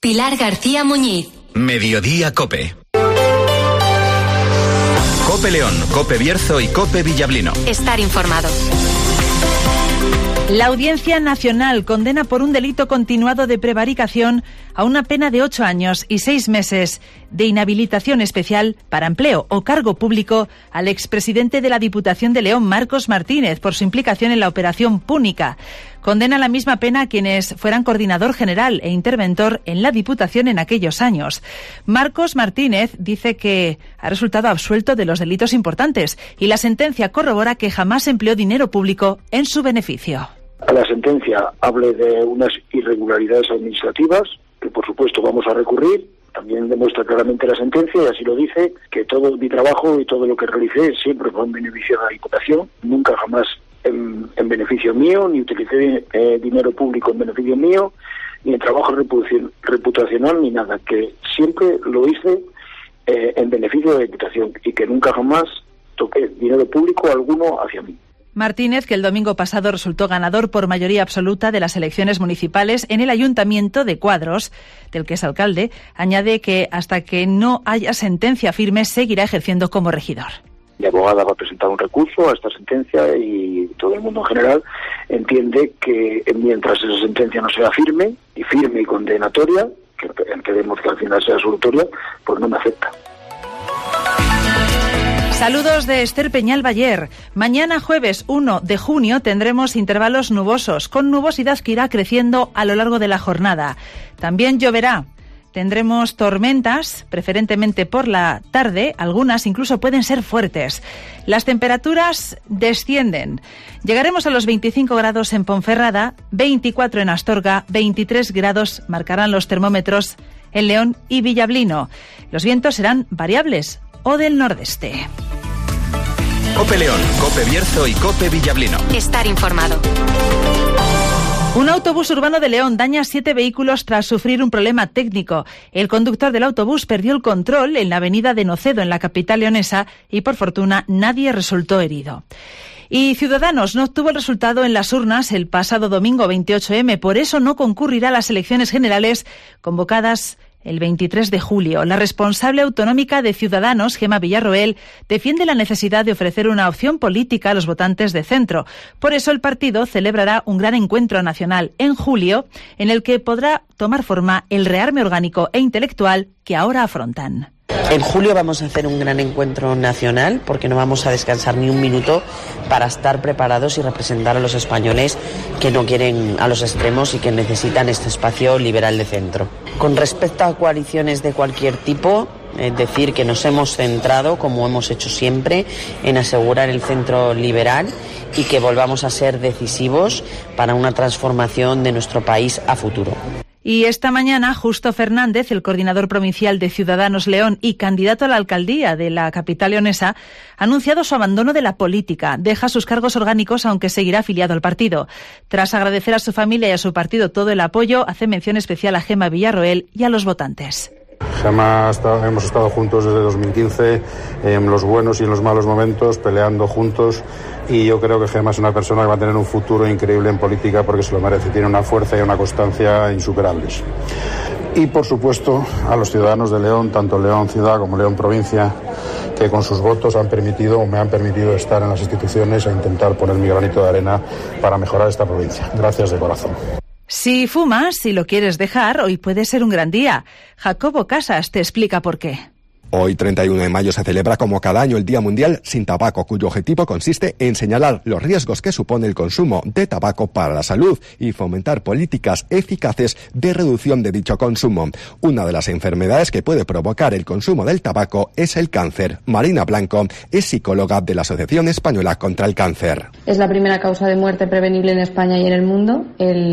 Pilar García Muñiz. Mediodía Cope. Cope León, Cope Bierzo y Cope Villablino. Estar informado. La Audiencia Nacional condena por un delito continuado de prevaricación a una pena de 8 años y 6 meses de inhabilitación especial para empleo o cargo público al expresidente de la Diputación de León, Marcos Martínez, por su implicación en la Operación Púnica. Condena la misma pena a quienes fueran coordinador general e interventor en la Diputación en aquellos años. Marcos Martínez dice que ha resultado absuelto de los delitos importantes y la sentencia corrobora que jamás empleó dinero público en su beneficio. La sentencia hable de unas irregularidades administrativas, que por supuesto vamos a recurrir. También demuestra claramente la sentencia, y así lo dice, que todo mi trabajo y todo lo que realicé siempre fue en beneficio de la Diputación, nunca jamás en beneficio mío, ni utilicé dinero público en beneficio mío, ni en trabajo reputacional, ni nada, que siempre lo hice en beneficio de la Diputación y que nunca jamás toqué dinero público alguno hacia mí. Martínez, que el domingo pasado resultó ganador por mayoría absoluta de las elecciones municipales en el Ayuntamiento de Cuadros, del que es alcalde, añade que hasta que no haya sentencia firme seguirá ejerciendo como regidor. Mi abogada va a presentar un recurso a esta sentencia y todo el mundo en general entiende que mientras esa sentencia no sea firme y condenatoria, que queremos que al final sea absolutoria, pues no me afecta. Saludos de Esther Peñal Bayer. Mañana jueves 1 de junio tendremos intervalos nubosos, con nubosidad que irá creciendo a lo largo de la jornada. También lloverá. Tendremos tormentas, preferentemente por la tarde, algunas incluso pueden ser fuertes. Las temperaturas descienden. Llegaremos a los 25 grados en Ponferrada, 24 en Astorga, 23 grados marcarán los termómetros en León y Villablino. Los vientos serán variables o del nordeste. Cope León, Cope Bierzo y Cope Villablino. Estar informado. Un autobús urbano de León daña 7 vehículos tras sufrir un problema técnico. El conductor del autobús perdió el control en la avenida de Nocedo, en la capital leonesa, y por fortuna nadie resultó herido. Y Ciudadanos no obtuvo el resultado en las urnas el pasado domingo 28M, por eso no concurrirá a las elecciones generales convocadas el 23 de julio. La responsable autonómica de Ciudadanos, Gemma Villarroel, defiende la necesidad de ofrecer una opción política a los votantes de centro. Por eso el partido celebrará un gran encuentro nacional en julio, en el que podrá tomar forma el rearme orgánico e intelectual que ahora afrontan. En julio vamos a hacer un gran encuentro nacional porque no vamos a descansar ni un minuto para estar preparados y representar a los españoles que no quieren a los extremos y que necesitan este espacio liberal de centro. Con respecto a coaliciones de cualquier tipo, es decir, que nos hemos centrado, como hemos hecho siempre, en asegurar el centro liberal y que volvamos a ser decisivos para una transformación de nuestro país a futuro. Y esta mañana, Justo Fernández, el coordinador provincial de Ciudadanos León y candidato a la alcaldía de la capital leonesa, ha anunciado su abandono de la política. Deja sus cargos orgánicos, aunque seguirá afiliado al partido. Tras agradecer a su familia y a su partido todo el apoyo, hace mención especial a Gemma Villarroel y a los votantes. Gemma, hemos estado juntos desde 2015, en los buenos y en los malos momentos, peleando juntos, y yo creo que Gemma es una persona que va a tener un futuro increíble en política porque se lo merece, tiene una fuerza y una constancia insuperables. Y por supuesto a los ciudadanos de León, tanto León Ciudad como León Provincia, que con sus votos me han permitido estar en las instituciones e intentar poner mi granito de arena para mejorar esta provincia. Gracias de corazón. Si fumas, si lo quieres dejar, hoy puede ser un gran día. Jacobo Casas te explica por qué. Hoy, 31 de mayo, se celebra como cada año el Día Mundial sin Tabaco, cuyo objetivo consiste en señalar los riesgos que supone el consumo de tabaco para la salud y fomentar políticas eficaces de reducción de dicho consumo. Una de las enfermedades que puede provocar el consumo del tabaco es el cáncer. Marina Blanco es psicóloga de la Asociación Española contra el Cáncer. Es la primera causa de muerte prevenible en España y en el mundo,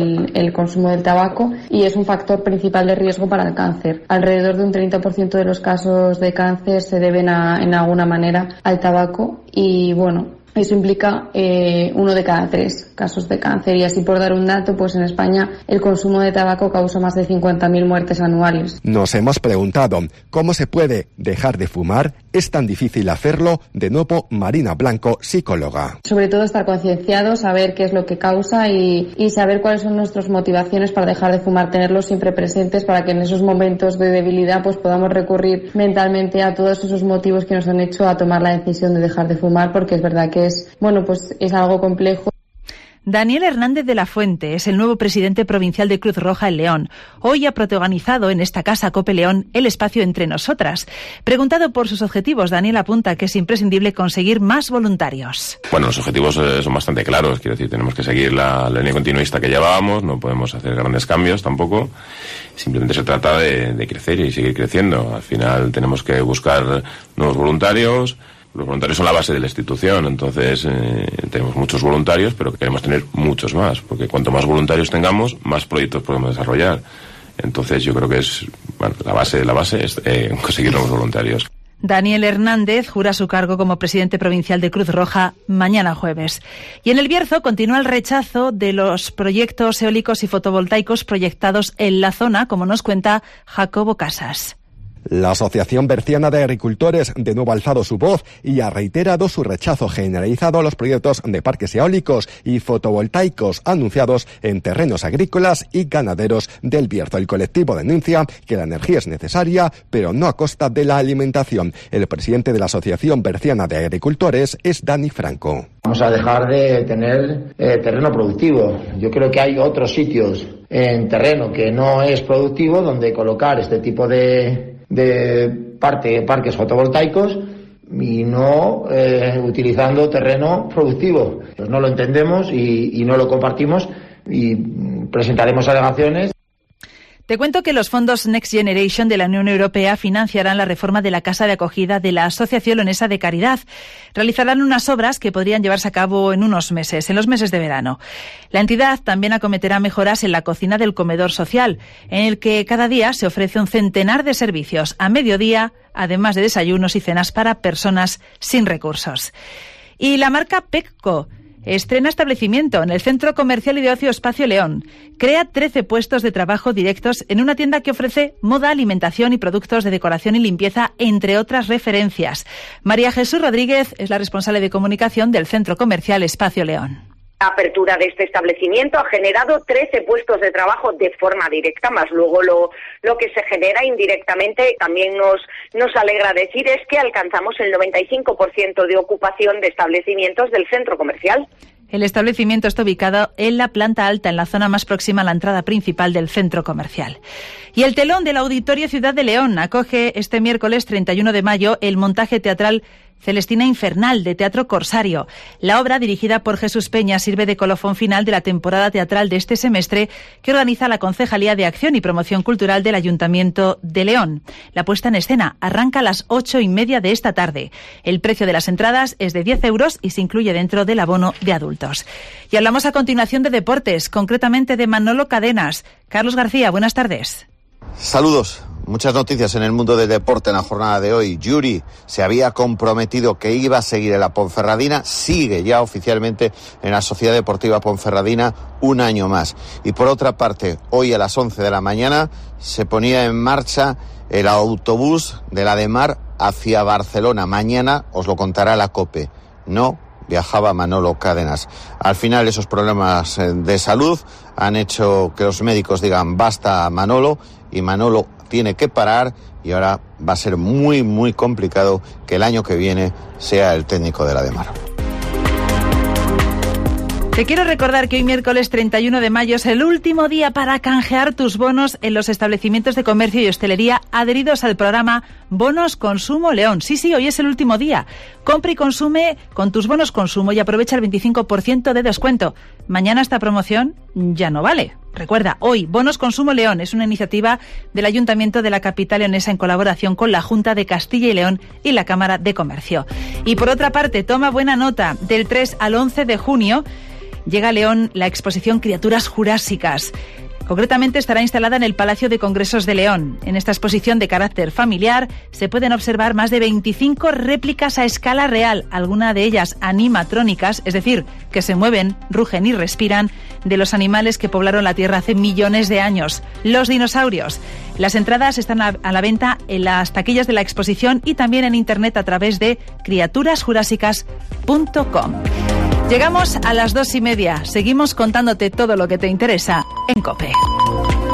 el consumo del tabaco, y es un factor principal de riesgo para el cáncer. Alrededor de un 30% de los casos de cáncer se deben en alguna manera al tabaco y bueno, eso implica 1 de cada 3 casos de cáncer, y así por dar un dato, pues en España el consumo de tabaco causa más de 50.000 muertes anuales. Nos hemos preguntado cómo se puede dejar de fumar. es tan difícil hacerlo? De nuevo, Marina Blanco, psicóloga. Sobre todo estar concienciados, saber qué es lo que causa y saber cuáles son nuestras motivaciones para dejar de fumar, tenerlos siempre presentes para que en esos momentos de debilidad pues podamos recurrir mentalmente a todos esos motivos que nos han hecho a tomar la decisión de dejar de fumar, porque es verdad que es algo complejo. Daniel Hernández de la Fuente es el nuevo presidente provincial de Cruz Roja en León. Hoy ha protagonizado en esta casa COPE León el espacio Entre Nosotras. Preguntado por sus objetivos, Daniel apunta que es imprescindible conseguir más voluntarios. Bueno, los objetivos son bastante claros. Quiero decir, tenemos que seguir la línea continuista que llevábamos, no podemos hacer grandes cambios tampoco. Simplemente se trata de crecer y seguir creciendo. Al final tenemos que buscar nuevos voluntarios. Los voluntarios son la base de la institución, entonces tenemos muchos voluntarios, pero queremos tener muchos más, porque cuanto más voluntarios tengamos, más proyectos podemos desarrollar. Entonces yo creo que la base es conseguir nuevos voluntarios. Daniel Hernández jura su cargo como presidente provincial de Cruz Roja mañana jueves. Y en El Bierzo continúa el rechazo de los proyectos eólicos y fotovoltaicos proyectados en la zona, como nos cuenta Jacobo Casas. La Asociación Berciana de Agricultores de nuevo ha alzado su voz y ha reiterado su rechazo generalizado a los proyectos de parques eólicos y fotovoltaicos anunciados en terrenos agrícolas y ganaderos del Bierzo. El colectivo denuncia que la energía es necesaria, pero no a costa de la alimentación. El presidente de la Asociación Berciana de Agricultores es Dani Franco. Vamos a dejar de tener terreno productivo. Yo creo que hay otros sitios en terreno que no es productivo donde colocar este tipo de parques fotovoltaicos y no utilizando terreno productivo. Pues no lo entendemos y no lo compartimos y presentaremos alegaciones. Te cuento que los fondos Next Generation de la Unión Europea financiarán la reforma de la casa de acogida de la Asociación Leonesa de Caridad. Realizarán unas obras que podrían llevarse a cabo en unos meses, en los meses de verano. La entidad también acometerá mejoras en la cocina del comedor social, en el que cada día se ofrece un centenar de servicios a mediodía, además de desayunos y cenas para personas sin recursos. Y la marca Pecco estrena establecimiento en el Centro Comercial y de Ocio Espacio León. Crea 13 puestos de trabajo directos en una tienda que ofrece moda, alimentación y productos de decoración y limpieza, entre otras referencias. María Jesús Rodríguez es la responsable de comunicación del Centro Comercial Espacio León. La apertura de este establecimiento ha generado 13 puestos de trabajo de forma directa, más luego lo que se genera indirectamente. También nos alegra decir es que alcanzamos el 95% de ocupación de establecimientos del centro comercial. El establecimiento está ubicado en la planta alta, en la zona más próxima a la entrada principal del centro comercial. Y el telón del Auditorio Ciudad de León acoge este miércoles 31 de mayo el montaje teatral Celestina Infernal, de Teatro Corsario. La obra, dirigida por Jesús Peña, sirve de colofón final de la temporada teatral de este semestre que organiza la Concejalía de Acción y Promoción Cultural del Ayuntamiento de León. La puesta en escena arranca a las 8:30 de esta tarde. El precio de las entradas es de 10 euros y se incluye dentro del abono de adultos. Y hablamos a continuación de deportes, concretamente de Manolo Cadenas. Carlos García, buenas tardes. Saludos. Muchas noticias en el mundo del deporte en la jornada de hoy. Yuri se había comprometido que iba a seguir en la Ponferradina, sigue ya oficialmente en la Sociedad Deportiva Ponferradina un año más. Y por otra parte, hoy a las 11 de la mañana se ponía en marcha el autobús de la Demar hacia Barcelona. Mañana os lo contará la COPE. No viajaba Manolo Cadenas. Al final esos problemas de salud han hecho que los médicos digan basta a Manolo, y Manolo tiene que parar, y ahora va a ser muy, muy complicado que el año que viene sea el técnico de la Demar. Te quiero recordar que hoy miércoles 31 de mayo es el último día para canjear tus bonos en los establecimientos de comercio y hostelería adheridos al programa Bonos Consumo León. Sí, hoy es el último día. Compra y consume con tus bonos consumo y aprovecha el 25% de descuento. Mañana esta promoción ya no vale. Recuerda, hoy Bonos Consumo León es una iniciativa del Ayuntamiento de la capital leonesa en colaboración con la Junta de Castilla y León y la Cámara de Comercio. Y por otra parte, toma buena nota, del 3 al 11 de junio llega a León la exposición Criaturas Jurásicas. Concretamente estará instalada en el Palacio de Congresos de León. En esta exposición de carácter familiar se pueden observar más de 25 réplicas a escala real, algunas de ellas animatrónicas, es decir, que se mueven, rugen y respiran, de los animales que poblaron la Tierra hace millones de años, los dinosaurios. Las entradas están a la venta en las taquillas de la exposición y también en internet a través de criaturasjurásicas.com. Llegamos a las 2:30. Seguimos contándote todo lo que te interesa en COPE.